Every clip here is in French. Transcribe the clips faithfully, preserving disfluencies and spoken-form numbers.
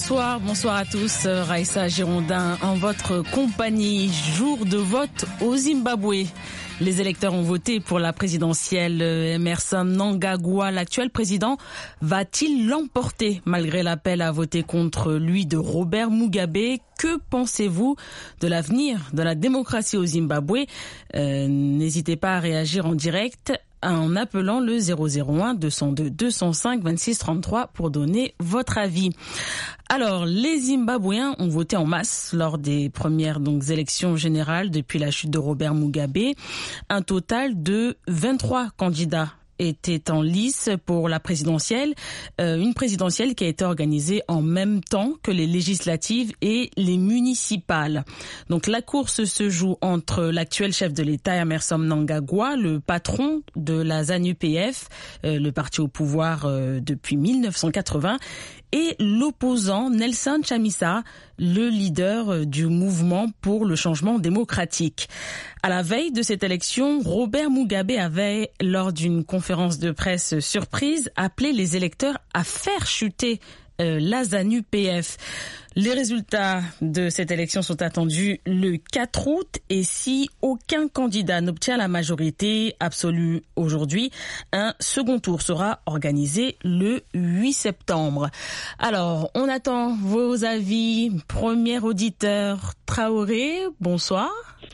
Bonsoir, bonsoir à tous. Raïssa Girondin en votre compagnie. Jour de vote au Zimbabwe. Les électeurs ont voté pour la présidentielle. Emmerson Mnangagwa, l'actuel président, va-t-il l'emporter malgré l'appel à voter contre lui de Robert Mugabe? Que pensez-vous de l'avenir de la démocratie au Zimbabwe? euh, N'hésitez pas à réagir en direct en appelant le zéro zéro un deux zéro deux deux zéro cinq vingt-six trente-trois pour donner votre avis. Alors, les Zimbabwéens ont voté en masse lors des premières donc élections générales depuis la chute de Robert Mugabe. Un total de vingt-trois candidats était en lice pour la présidentielle, euh, une présidentielle qui a été organisée en même temps que les législatives et les municipales. Donc la course se joue entre l'actuel chef de l'État, Emmerson Mnangagwa, le patron de la ZANU P F, euh, le parti au pouvoir euh, depuis mille neuf cent quatre-vingts, et l'opposant Nelson Chamisa, le leader du mouvement pour le changement démocratique. À la veille de cette élection, Robert Mugabe avait, lors d'une conférence de presse surprise, appelé les électeurs à faire chuter euh, la ZANU P F. Les résultats de cette élection sont attendus le quatre août et si aucun candidat n'obtient la majorité absolue aujourd'hui, un second tour sera organisé le huit septembre. Alors, on attend vos avis. Premier auditeur, Traoré, bonsoir.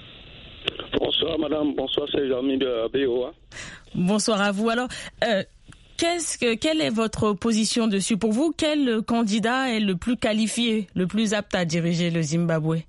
Bonsoir madame, bonsoir, c'est Jean-Mi de B O A. Bonsoir à vous. Alors, euh, Qu'est-ce que, quelle est votre position dessus? Pour vous, quel candidat est le plus qualifié, le plus apte à diriger le Zimbabwe?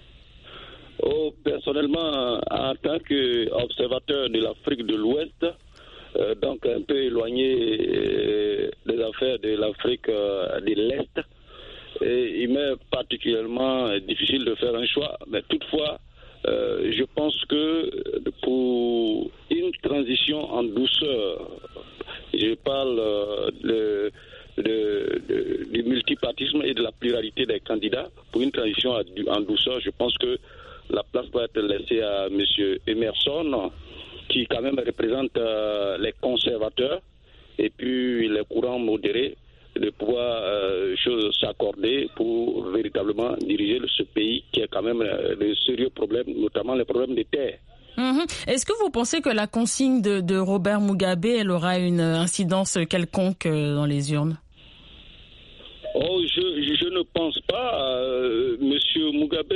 Oh, personnellement, en tant qu'observateur de l'Afrique de l'Ouest, euh, donc un peu éloigné euh, des affaires de l'Afrique euh, de l'Est, et il m'est particulièrement difficile de faire un choix, mais toutefois, euh, je pense que pour une transition en douceur, je parle euh, de, de, de, du multipartisme et de la pluralité des candidats. Pour une transition en douceur, je pense que la place doit être laissée à M. Emmerson, qui quand même représente euh, les conservateurs et puis les courants modérés, de pouvoir euh, s'accorder pour véritablement diriger ce pays qui a quand même euh, de sérieux problèmes, notamment les problèmes des terres. Mmh. Est-ce que vous pensez que la consigne de, de Robert Mugabe elle aura une incidence quelconque dans les urnes? Oh, je, je ne pense pas. Euh, Monsieur Mugabe,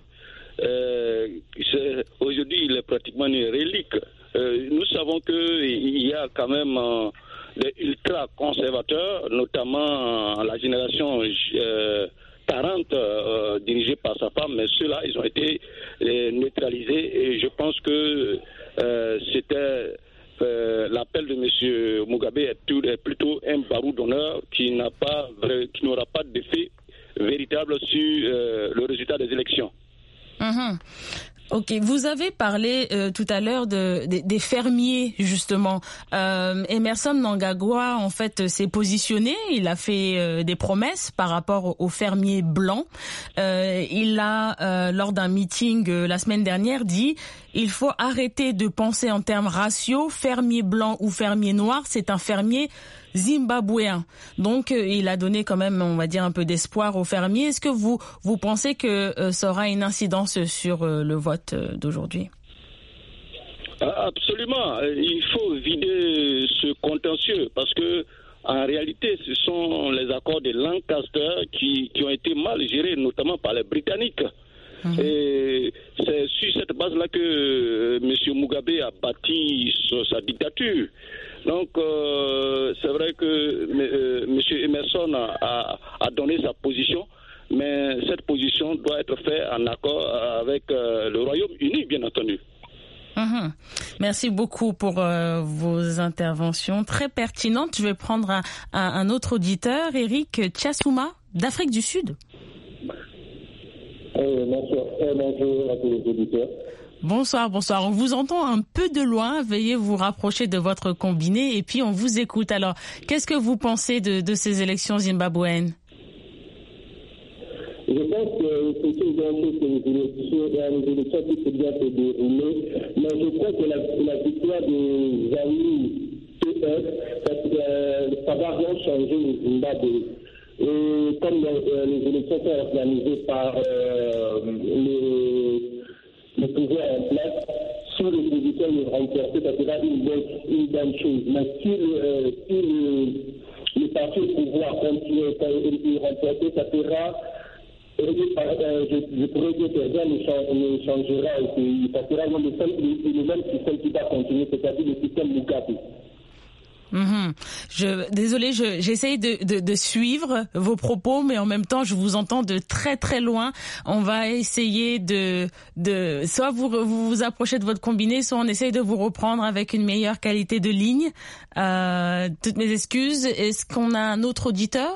euh, aujourd'hui, il est pratiquement une relique. Euh, nous savons qu'il y a quand même euh, des ultra-conservateurs, notamment la génération euh, quarante euh, dirigée par sa femme, mais ceux-là, ils ont été euh, neutralisés et je pense que euh, c'était euh, l'appel de M. Mugabe est, tout, est plutôt un barreau d'honneur qui n'a pas, qui n'aura pas d'effet véritable sur euh, le résultat des élections. Mmh. Ok, vous avez parlé euh, tout à l'heure de, de, des fermiers justement. Euh, Emmerson Mnangagwa en fait s'est positionné, il a fait euh, des promesses par rapport aux fermiers blancs. Euh, il a euh, lors d'un meeting euh, la semaine dernière dit il faut arrêter de penser en termes raciaux, fermier blanc ou fermier noir, c'est un fermier zimbabwéen. Donc euh, il a donné quand même, on va dire, un peu d'espoir aux fermiers. Est-ce que vous vous pensez que euh, ça aura une incidence sur euh, le vote euh, d'aujourd'hui? Absolument. Il faut vider ce contentieux parce que en réalité, ce sont les accords de Lancaster qui, qui ont été mal gérés, notamment par les Britanniques. Mmh. Et c'est sur cette base-là que euh, M. Mugabe a bâti sa dictature. Donc, euh, c'est vrai que euh, M. Emmerson a, a, a donné sa position, mais cette position doit être faite en accord avec euh, le Royaume-Uni, bien entendu. Mmh. Merci beaucoup pour euh, vos interventions très pertinentes. Je vais prendre un, un, un autre auditeur, Eric Tchasouma, d'Afrique du Sud. Euh, bonsoir. Euh, bonjour à tous les auditeurs. Bonsoir, bonsoir. On vous entend un peu de loin. Veuillez vous rapprocher de votre combiné et puis on vous écoute. Alors, qu'est-ce que vous pensez de, de ces élections zimbabwéennes? Je pense que c'est une grande chose que les élections qui s'est bien se dérouler, mais je crois que la, la victoire de ZANU P F, ça, ça va rien changer au Zimbabwe. Et comme euh, les élections sont organisées par euh, les, les pouvoirs en place, si l'opposition le remporte, ça sera une bonne, une bonne chose. Mais si le, euh, si le, le parti au pouvoir continue à remporter, ça sera, euh, je, je pourrais dire que rien ne, change, ne changera au pays. Ça sera le, le, le même système qui va continuer, c'est-à-dire le système Mugabe. Mmh. Je, désolée, je, j'essaye de, de, de suivre vos propos, mais en même temps, je vous entends de très très loin. On va essayer de, de soit vous vous, vous approchez de votre combiné, soit on essaye de vous reprendre avec une meilleure qualité de ligne. Euh, toutes mes excuses. Est-ce qu'on a un autre auditeur?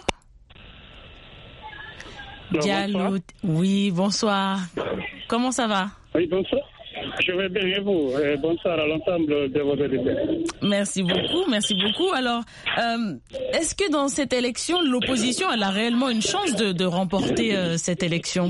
Diallo. Oui, bonsoir. Comment ça va? Oui, bonsoir. Je vais bien et vous. Et bonsoir à l'ensemble de vos auditeurs. Merci beaucoup, merci beaucoup. Alors, euh, est-ce que dans cette élection, l'opposition, elle a réellement une chance de, de remporter euh, cette élection?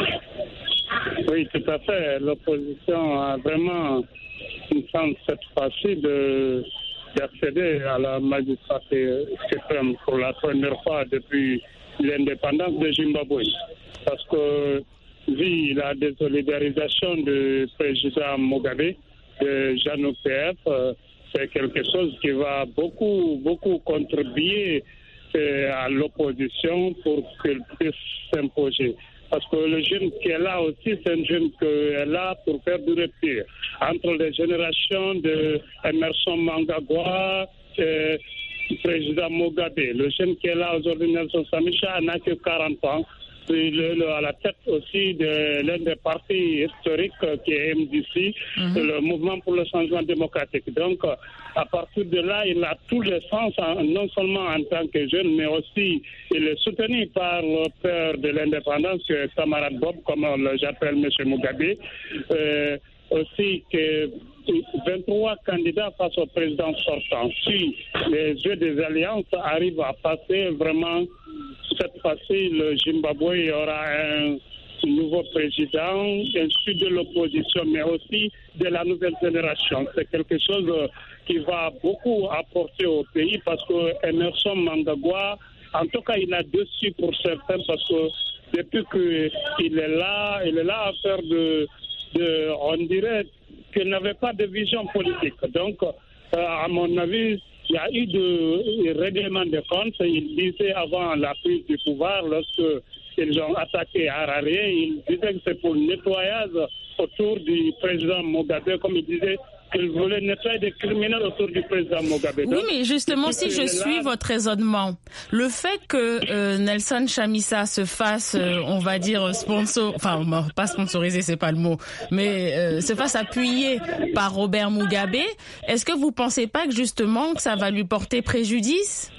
Oui, tout à fait. L'opposition a vraiment une chance cette fois-ci de, d'accéder à la magistrature suprême pour la première fois depuis l'indépendance de Zimbabwe. Parce que vu la désolidarisation du président Mugabe, de J A N U P F, euh, c'est quelque chose qui va beaucoup, beaucoup contribuer euh, à l'opposition pour qu'elle puisse s'imposer. Parce que le jeune qui est là aussi, c'est un jeune qui est là pour faire du rupture entre les générations de Emerson Mnangagwa et le président Mugabe. Le jeune qui est là aujourd'hui, Nelson Samisha, n'a que quarante ans. Le, le, à la tête aussi de l'un des partis historiques qui est M D C, mm-hmm. le mouvement pour le changement démocratique. Donc, à partir de là, il a tous les sens, non seulement en tant que jeune, mais aussi il est soutenu par le père de l'indépendance, camarade Bob, comme j'appelle M. Mugabe. Euh, aussi que vingt-trois candidats face au président sortant. Si les jeux des alliances arrivent à passer, vraiment, cette fois-ci, le Zimbabwe aura un nouveau président, issu de l'opposition, mais aussi de la nouvelle génération. C'est quelque chose qui va beaucoup apporter au pays parce que Emerson Mnangagwa, en tout cas, il a dessus pour certains parce que depuis qu'il est là, il est là à faire de De, on dirait qu'il n'avait pas de vision politique. Donc, euh, à mon avis, il y a eu de règlement de compte. Il disait avant la prise du pouvoir, lorsque ils ont attaqué Harare, il disait que c'est pour le nettoyage autour du président Mugabe, comme il disait qu'il voulait nettoyer des criminels autour du président Mugabe. Oui, donc, mais justement, si je suis là... votre raisonnement, le fait que euh, Nelson Chamisa se fasse, euh, on va dire, sponsor, enfin, pas sponsorisé, c'est pas le mot, mais euh, se fasse appuyer par Robert Mugabe, est-ce que vous pensez pas que justement que ça va lui porter préjudice?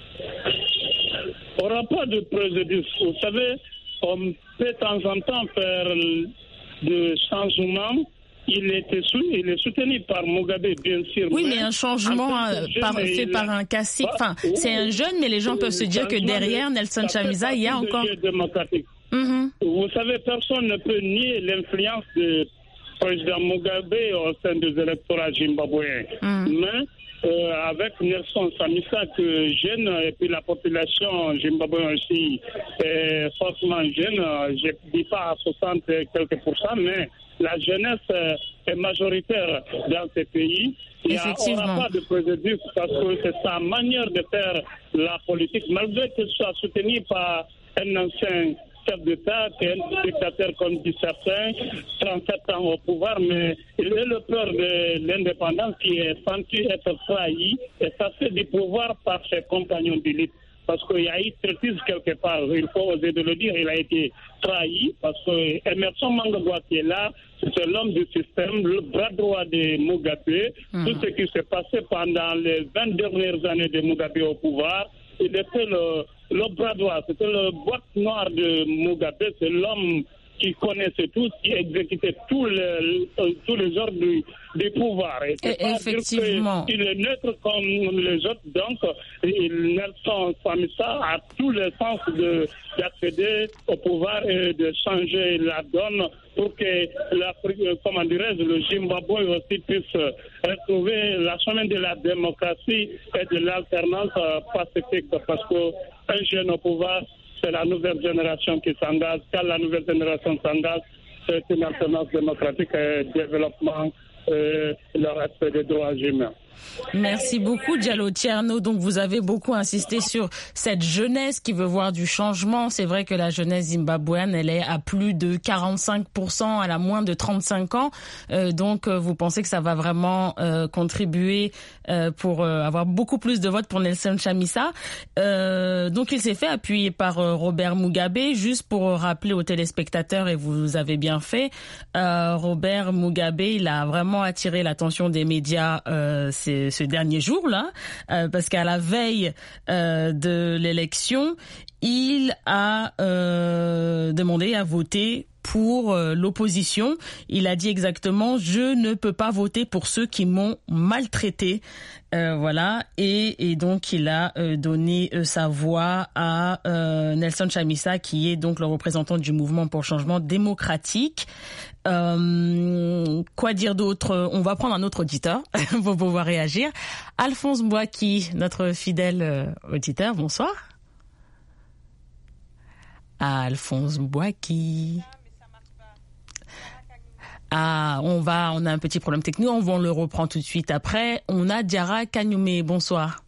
Il n'y aura pas de préjudice. Vous savez, on peut de temps en temps faire des changements. Il, était sou, il est soutenu par Mugabe, bien sûr. Oui, mais un changement jeune, par, fait par un cacique. Enfin, oui, c'est un jeune, mais les gens peuvent se dire que derrière Nelson Chamisa, il y a encore... Mm-hmm. Vous savez, personne ne peut nier l'influence du président Mugabe au sein des électorats zimbabwéens. Mm. Mais euh, avec Nelson Chamisa, que jeune, et puis la population zimbabwéenne aussi est forcément jeune, je ne dis pas à soixante quelques pourcents, mais la jeunesse est majoritaire dans ces pays. Il n'y aura pas de préjudice parce que c'est sa manière de faire la politique, malgré qu'il soit soutenu par un ancien chef d'État, qui est un dictateur comme dit certains, trente-sept ans au pouvoir, mais il est le peur de l'indépendance qui est senti être trahi et chassé du pouvoir par ses compagnons d'élite. Parce qu'il y a eu traîtrise quelque part, il faut oser de le dire, il a été trahi, parce que Emerson Mnangagwa qui est là, c'est l'homme du système, le bras droit de Mugabe. Mmh. Tout ce qui s'est passé pendant les vingt dernières années de Mugabe au pouvoir, il était le, le bras droit, c'était le boîte noire de Mugabe, c'est l'homme qui connaissait tout, qui exécutait tous les, tous les ordres du, du pouvoir. Et et effectivement. Il est neutre comme les autres, donc il, Nelson Chamisa a tous les sens de, d'accéder au pouvoir et de changer la donne pour que l'Afrique, comment dirais-je, le Zimbabwe aussi puisse retrouver la chemin de la démocratie et de l'alternance pacifique, parce qu'un jeune au pouvoir, c'est la nouvelle génération qui s'engage. Quand la nouvelle génération s'engage, c'est une alternance démocratique et développement et le respect des droits humains. Merci beaucoup, Diallo Thierno. Donc, vous avez beaucoup insisté sur cette jeunesse qui veut voir du changement. C'est vrai que la jeunesse zimbabwéenne, elle est à plus de quarante-cinq pour cent, elle a moins de trente-cinq ans. Euh, donc, vous pensez que ça va vraiment euh, contribuer euh, pour euh, avoir beaucoup plus de votes pour Nelson Chamisa. Euh, donc, il s'est fait appuyer par euh, Robert Mugabe. Juste pour rappeler aux téléspectateurs, et vous avez bien fait, euh, Robert Mugabe, il a vraiment attiré l'attention des médias euh, ce dernier jour-là, euh, parce qu'à la veille euh, de l'élection, il a euh, demandé à voter pour euh, l'opposition. Il a dit exactement « Je ne peux pas voter pour ceux qui m'ont maltraité euh, ». Voilà, et, et donc il a euh, donné euh, sa voix à euh, Nelson Chamisa, qui est donc le représentant du mouvement pour changement démocratique. Euh, quoi dire d'autre? On va prendre un autre auditeur pour pouvoir réagir. Alphonse Boaki, notre fidèle euh, auditeur, bonsoir. Alphonse Boaki. Ah, on va, on a un petit problème technique, on va le reprendre tout de suite après. On a Diarra Kanyume, bonsoir.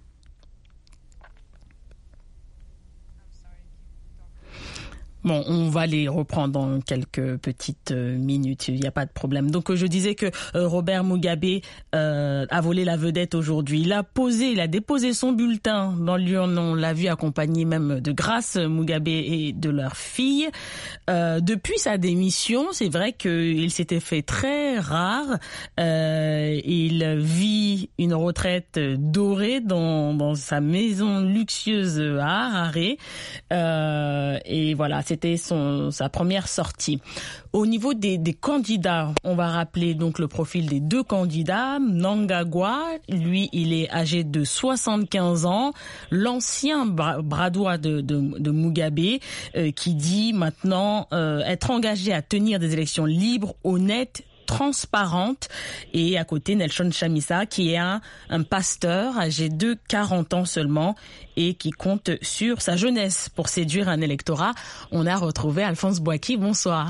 Bon, on va les reprendre dans quelques petites minutes, il n'y a pas de problème. Donc, je disais que euh, Robert Mugabe euh, a volé la vedette aujourd'hui. Il a posé, il a déposé son bulletin dans l'urne. On l'a vu accompagné même de Grace Mugabe et de leur fille. Euh, depuis sa démission, c'est vrai qu'il s'était fait très rare. Euh, il vit une retraite dorée dans, dans sa maison luxueuse à Harare. Euh, et voilà, c'est C'était son, sa première sortie. Au niveau des, des candidats, on va rappeler donc le profil des deux candidats. Mnangagwa, lui, il est âgé de soixante-quinze ans. L'ancien bras, bras droit de, de, de Mugabe, euh, qui dit maintenant euh, être engagé à tenir des élections libres, honnêtes, transparente, et à côté Nelson Chamisa, qui est un, un pasteur âgé de quarante ans seulement et qui compte sur sa jeunesse pour séduire un électorat. On a retrouvé Alphonse Boaki. Bonsoir.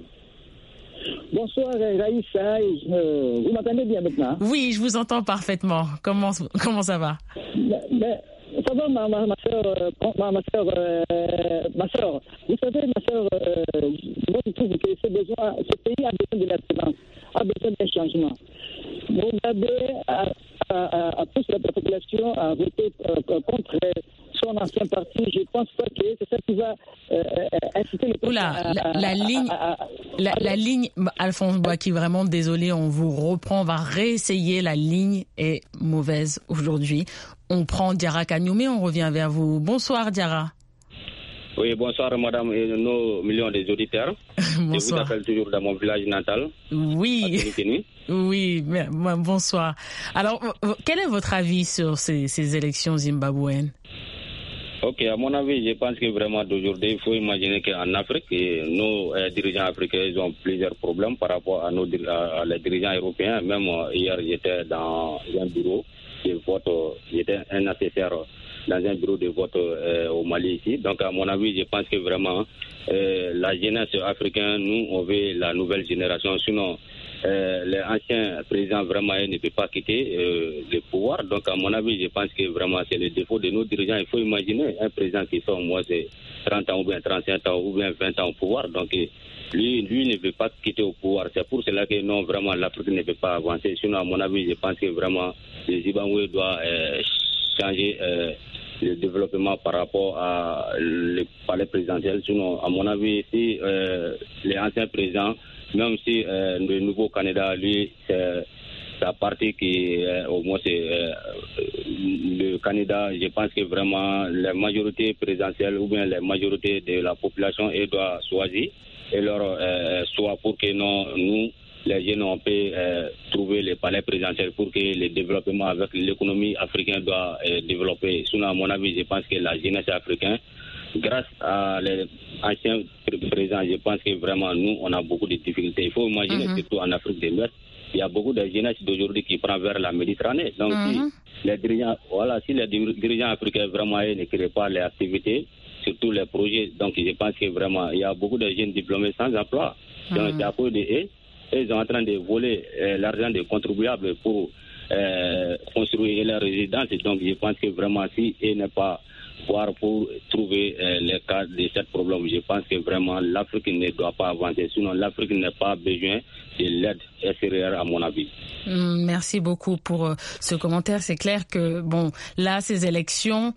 Bonsoir Raïssa, vous m'entendez bien maintenant? Oui, je vous entends parfaitement. Comment, comment ça va? mais, mais... Ça va, ma, ma, ma soeur, ma, ma soeur, euh, ma soeur, vous savez, ma soeur, euh, moi je trouve que ce, besoin, ce pays a besoin de l'alternance, a besoin d'un changement. Mugabe a, a, a, a poussé la population à voter euh, contre son ancien parti. Je pense pas que c'est ça qui va euh, inciter le peuple. Oula, la, la ligne, à, à, la, à, la ligne, Alphonse Boaki, vraiment désolé, on vous reprend, on va réessayer. La ligne est mauvaise aujourd'hui. On prend Diarra Kanyume, on revient vers vous. Bonsoir Diarra. Oui, bonsoir madame et nos millions des auditeurs. Bonsoir. Je vous appelle toujours dans mon village natal. Oui. Oui, mais, bonsoir. Alors, quel est votre avis sur ces, ces élections zimbabwéennes? Ok, à mon avis, je pense que vraiment d'aujourd'hui, il faut imaginer qu'en Afrique, nos euh, dirigeants africains ils ont plusieurs problèmes par rapport à, nos, à, à les dirigeants européens. Même euh, hier, j'étais dans un bureau de vote, j'étais un assesseur dans un bureau de vote euh, au Mali ici. Donc, à mon avis, je pense que vraiment, euh, la jeunesse africaine, nous, on veut la nouvelle génération. Sinon, euh, les anciens présidents, vraiment, ne peuvent pas quitter euh, le pouvoir. Donc, à mon avis, je pense que vraiment, c'est le défaut de nos dirigeants. Il faut imaginer un président qui sort, moi, c'est trente ans ou bien trente-cinq ans ou bien vingt ans au pouvoir. Donc, lui, lui ne veut pas quitter au pouvoir. C'est pour cela que non, vraiment, l'Afrique ne peut pas avancer. Sinon, à mon avis, je pense que vraiment, le Zimbabwe doit euh, changer euh, le développement par rapport à le palais présidentiel. Sinon, à mon avis, si euh, les anciens présidents, même si euh, le nouveau candidat, lui, c'est sa partie qui, euh, au moins, c'est euh, le candidat, je pense que vraiment, la majorité présidentielle ou bien la majorité de la population, elle doit choisir et leur euh, soit pour que non, nous, les jeunes, on peut euh, trouver le palais présidentiel pour que le développement avec l'économie africaine doit euh, développer. Sinon, à mon avis, je pense que la jeunesse africaine, grâce à les anciens présidents, je pense que vraiment, nous, on a beaucoup de difficultés. Il faut imaginer, mm-hmm. surtout en Afrique de l'Ouest, il y a beaucoup de jeunesse d'aujourd'hui qui prend vers la Méditerranée. Donc, mm-hmm. si les dirigeants, voilà, si les dirigeants africains vraiment ne créent pas les activités, surtout les projets. Donc je pense que vraiment, il y a beaucoup de jeunes diplômés sans emploi qui ont été à cause de eux. Et ils sont en train de voler euh, l'argent des contribuables pour euh, construire leur résidence. Donc je pense que vraiment, si ils n'est pas voir pour trouver euh, les cas de ce problème, je pense que vraiment l'Afrique ne doit pas avancer. Sinon, l'Afrique n'a pas besoin de l'aide extérieure, à mon avis. Merci beaucoup pour ce commentaire. C'est clair que, bon, là, ces élections,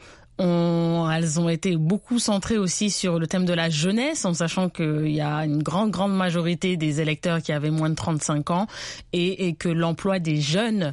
on, elles ont été beaucoup centrées aussi sur le thème de la jeunesse, en sachant qu'il y a une grande, grande majorité des électeurs qui avaient moins de trente-cinq ans et, et que l'emploi des jeunes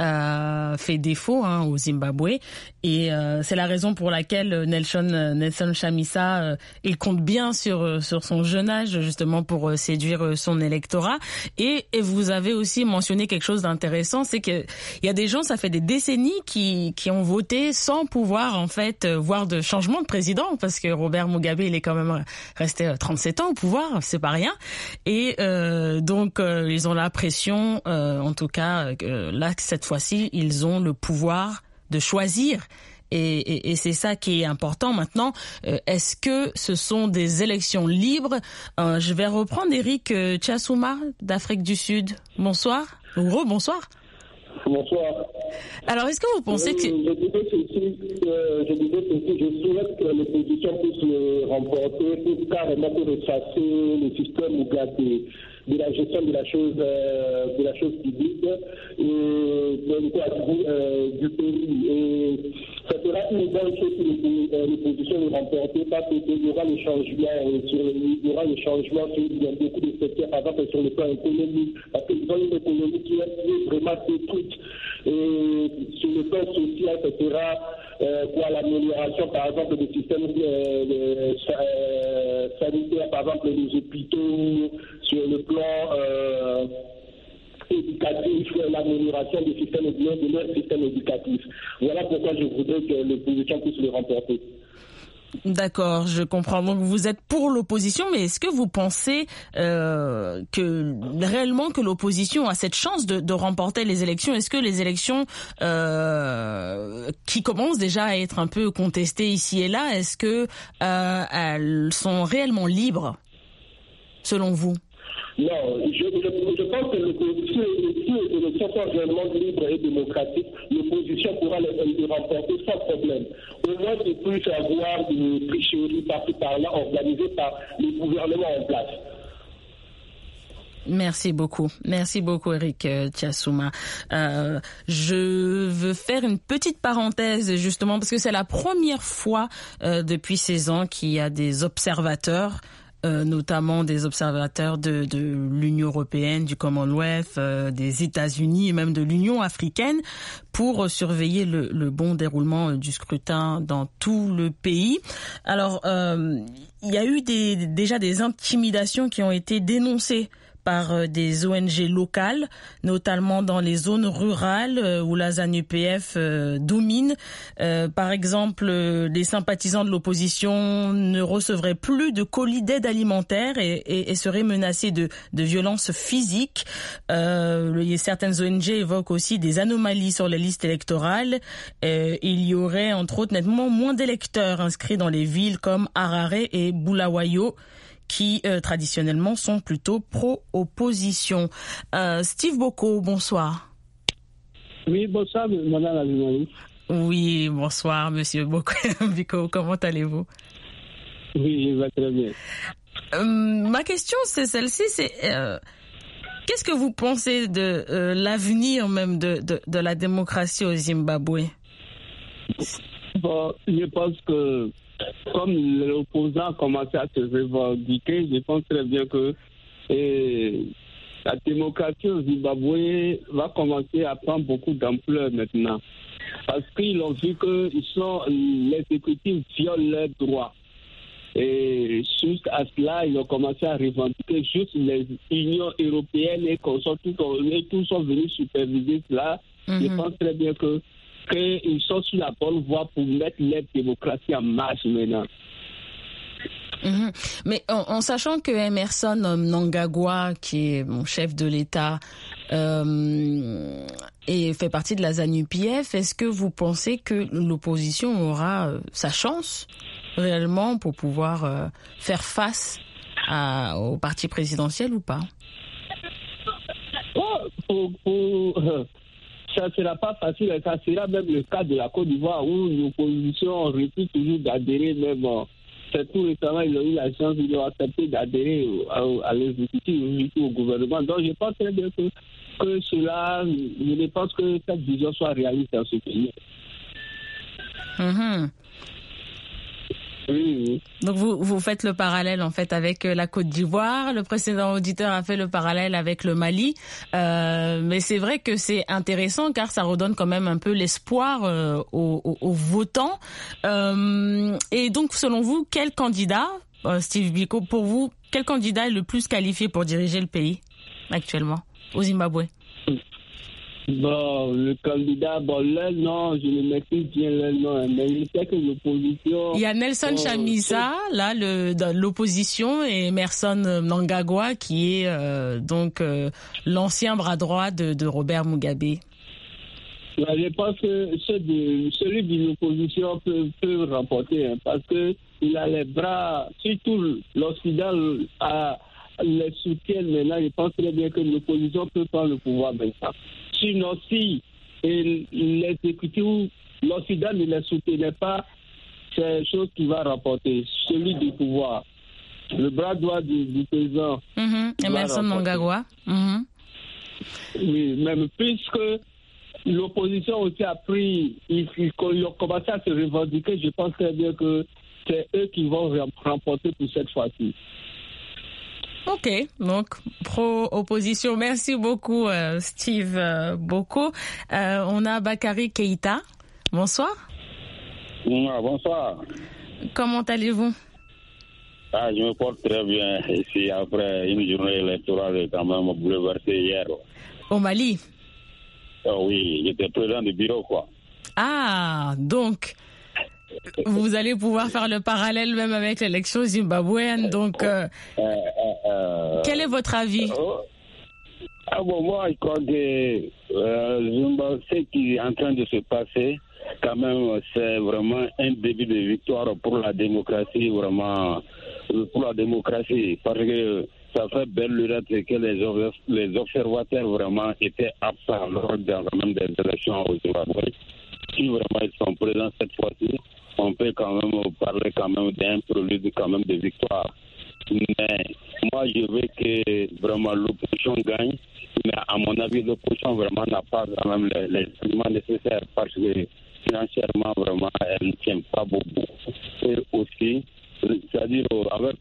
Euh, fait défaut hein, au Zimbabwe et euh, c'est la raison pour laquelle Nelson Nelson Chamisa euh, il compte bien sur sur son jeune âge justement pour euh, séduire son électorat et, et vous avez aussi mentionné quelque chose d'intéressant, c'est que il y a des gens, ça fait des décennies qui qui ont voté sans pouvoir en fait voir de changement de président parce que Robert Mugabe il est quand même resté trente-sept ans au pouvoir, c'est pas rien et euh, donc euh, ils ont la pression euh, en tout cas euh, là cette fois-ci, ils ont le pouvoir de choisir. Et, et, et c'est ça qui est important maintenant. Euh, est-ce que ce sont des élections libres? euh, Je vais reprendre Eric Tchasouma d'Afrique du Sud. Bonsoir. Ou bonsoir. Bonsoir. Alors, est-ce que vous pensez euh, que... Je disais ceci, euh, je disais ceci, je souhaite que l'opposition puisse le remporter pour carrément pour effacer le système Mugabe de la gestion de la chose, euh, de la chose publique et de, euh, du pays. Et ça sera une bonne chose si l'opposition le remporter parce qu'il y aura le changement, sur, il y aura le changement sur beaucoup de secteurs, par exemple sur le plan économique, parce qu'ils ont une économie qui est vraiment détruite. Et sur le plan social, ce sera euh, pour l'amélioration, par exemple, des systèmes euh, de, euh, sanitaires, par exemple les hôpitaux, sur le plan euh, éducatif, l'amélioration du système de leur système éducatif. Voilà pourquoi je voudrais que l'opposition puisse le remporter. D'accord, je comprends. Donc vous êtes pour l'opposition, mais est-ce que vous pensez euh, que réellement que l'opposition a cette chance de, de remporter les élections? Est-ce que les élections euh, qui commencent déjà à être un peu contestées ici et là, est-ce que euh, elles sont réellement libres, selon vous? Non, je, je, je pense que l'opposition, si les élections sont réellement libres et démocratiques, l'opposition pourra les, les remporter sans problème. Au moins, il peut y avoir des tricheries par-ci par-là organisées par les gouvernements en place. Merci beaucoup. Merci beaucoup, Eric Tchasouma. Euh, je veux faire une petite parenthèse, justement, parce que c'est la première fois euh, depuis seize ans qu'il y a des observateurs Euh, notamment des observateurs de, de l'Union européenne, du Commonwealth, euh, des États-Unis et même de l'Union africaine pour surveiller le, le bon déroulement du scrutin dans tout le pays. Alors, euh, il y a eu des, déjà des intimidations qui ont été dénoncées par des O N G locales, notamment dans les zones rurales où la ZANU P F euh, domine. Euh, par exemple, les sympathisants de l'opposition ne recevraient plus de colis d'aide alimentaire et, et, et seraient menacés de, de violences physiques. Euh, certaines O N G évoquent aussi des anomalies sur les listes électorales. Euh, il y aurait entre autres nettement moins d'électeurs inscrits dans les villes comme Harare et Bulawayo, qui euh, traditionnellement sont plutôt pro-opposition. Euh, Steve Boko, bonsoir. Oui, bonsoir, madame la journaliste. Oui, bonsoir, monsieur Boko. Biko, comment allez-vous? Oui, je vais très bien. Euh, ma question, c'est celle-ci, c'est euh, qu'est-ce que vous pensez de euh, l'avenir même de, de, de la démocratie au Zimbabwe? Bon, je pense que comme l'opposant commence à se revendiquer, je pense très bien que eh, la démocratie au Zimbabwe va commencer à prendre beaucoup d'ampleur maintenant. Parce qu'ils ont vu que ils sont, l'exécutif viole leurs droits. Et juste à cela, ils ont commencé à revendiquer juste les unions européennes et qu'on soit tous, et tous sont venus superviser cela. Mm-hmm. Je pense très bien que qu'ils sont sur la bonne voie pour mettre leur démocratie en marche maintenant. Mmh. Mais en, en sachant que Emmerson Mnangagwa, qui est mon chef de l'État, euh, et fait partie de la ZANU P F, est-ce que vous pensez que l'opposition aura euh, sa chance réellement pour pouvoir euh, faire face à, au parti présidentiel ou pas? Oh, pour, pour, euh, ça ne sera pas facile. Ça sera même le cas de la Côte d'Ivoire où l'opposition refuse toujours d'adhérer. Même euh, c'est tout récemment, ils ont eu la chance, ils ont accepté d'adhérer à, à l'exécutif, au gouvernement. Donc je pense très bien que, que cela, je ne pense que cette vision soit réaliste dans ce pays. Mm-hmm. Oui, oui. Donc vous, vous faites le parallèle en fait avec la Côte d'Ivoire. Le précédent auditeur a fait le parallèle avec le Mali. Euh, mais c'est vrai que c'est intéressant car ça redonne quand même un peu l'espoir euh, aux, aux, aux votants. Euh, et donc selon vous, quel candidat, euh, Steve Biko, pour vous, quel candidat est le plus qualifié pour diriger le pays actuellement au Zimbabwe? Bon, le candidat, bon, là, non, je ne maîtrise bien le nom, mais je sais que l'opposition... Il y a Nelson oh, Chamisa, là, le, dans l'opposition, et Emmerson Mnangagwa, qui est euh, donc euh, l'ancien bras droit de, de Robert Mugabe. Ouais, je pense que ceux de, celui de l'opposition peut, peut remporter, hein, parce qu'il a les bras, surtout l'Occident a les soutiens maintenant, je pense très bien que l'opposition peut prendre le pouvoir maintenant. Sinon, si l'exécutif, l'Occident ne les soutenait pas, c'est une chose qui va remporter, celui du pouvoir. Le bras droit du, du président. Mm-hmm. Emmerson Mnangagwa. Mm-hmm. Oui, même puisque l'opposition aussi a pris, ils, ils, ils ont commencé à se revendiquer, je pense très bien que c'est eux qui vont remporter pour cette fois-ci. Ok, donc pro-opposition. Merci beaucoup, euh, Steve euh, Boko. Euh, on a Bakary Keïta. Bonsoir. Bonsoir. Comment allez-vous? Ah, je me porte très bien ici après une journée électorale quand même bouleversée hier. Au Mali? Oh oui, j'étais président du bureau, quoi. Ah, donc... Vous allez pouvoir faire le parallèle même avec l'élection zimbabwéenne. Donc, euh, euh, euh, quel est votre avis? Ah bon, moi, je crois que euh, Zimbabwe, ce qui est en train de se passer, quand même, c'est vraiment un début de victoire pour la démocratie, vraiment, pour la démocratie, parce que ça fait belle lurette que les, les observateurs vraiment étaient absents lors de, même des élections au Zimbabwe. Si vraiment ils sont présents cette fois-ci, on peut quand même parler quand même d'un prélude quand même de victoire. Mais moi, je veux que vraiment l'opposition gagne. Mais à mon avis, l'opposition vraiment n'a pas quand même les, les éléments nécessaires parce que financièrement, vraiment, elle ne tient pas beaucoup. Et aussi, c'est-à-dire avec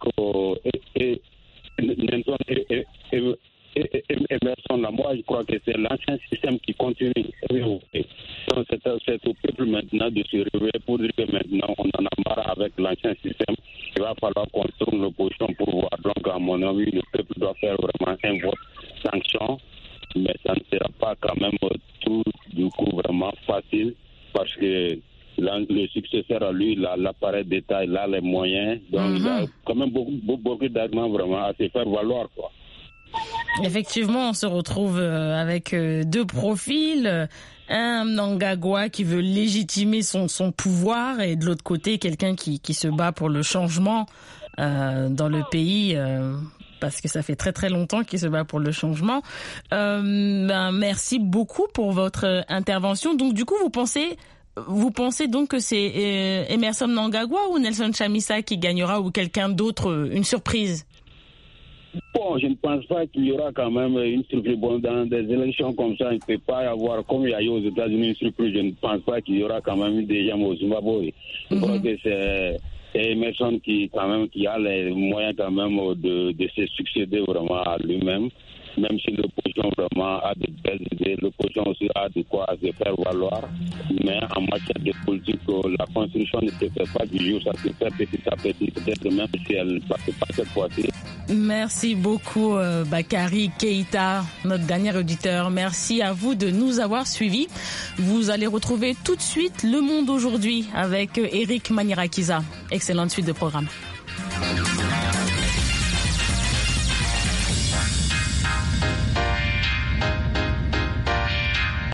Nelson et Emmerson, là, moi, je crois que c'est l'ancien système qui continue. Donc, c'est, c'est au peuple maintenant de se réveiller pour dire que maintenant, on en a marre avec l'ancien système. Il va falloir qu'on tourne l'opposition pour voir. Donc, à mon avis, le peuple doit faire vraiment un vote sanction. Mais ça ne sera pas quand même tout, du coup, vraiment facile parce que le successeur à lui, il a l'appareil d'État, il a les moyens. Donc, mm-hmm. il a quand même beaucoup, beaucoup, beaucoup d'arguments vraiment à se faire valoir, quoi. Effectivement, on se retrouve avec deux profils. Un Mnangagwa qui veut légitimer son, son pouvoir et de l'autre côté, quelqu'un qui, qui se bat pour le changement euh, dans le pays euh, parce que ça fait très très longtemps qu'il se bat pour le changement. Euh, ben, merci beaucoup pour votre intervention. Donc du coup, vous pensez... Vous pensez donc que c'est euh, Emmerson Mnangagwa ou Nelson Chamisa qui gagnera ou quelqu'un d'autre, une surprise? Bon, je ne pense pas qu'il y aura quand même une surprise. Bon, dans des élections comme ça, il ne peut pas y avoir, comme il y a eu aux États-Unis, une surprise. Je ne pense pas qu'il y aura quand même des gens au Zimbabwe. Je mm-hmm. crois que c'est, c'est Emmerson qui, quand même, qui a les moyens quand même de, de se succéder vraiment à lui-même. Même si l'opposition vraiment a de belles idées, l'opposition aussi a de quoi se faire valoir. Mais en matière de politique, la construction ne se fait pas du jour, ça se fait petit à petit, peut-être même si elle ne passe pas cette fois-ci. Merci beaucoup euh, Bakary Keïta, notre dernier auditeur. Merci à vous de nous avoir suivis. Vous allez retrouver tout de suite Le Monde aujourd'hui avec Eric Manirakiza. Excellente suite de programme.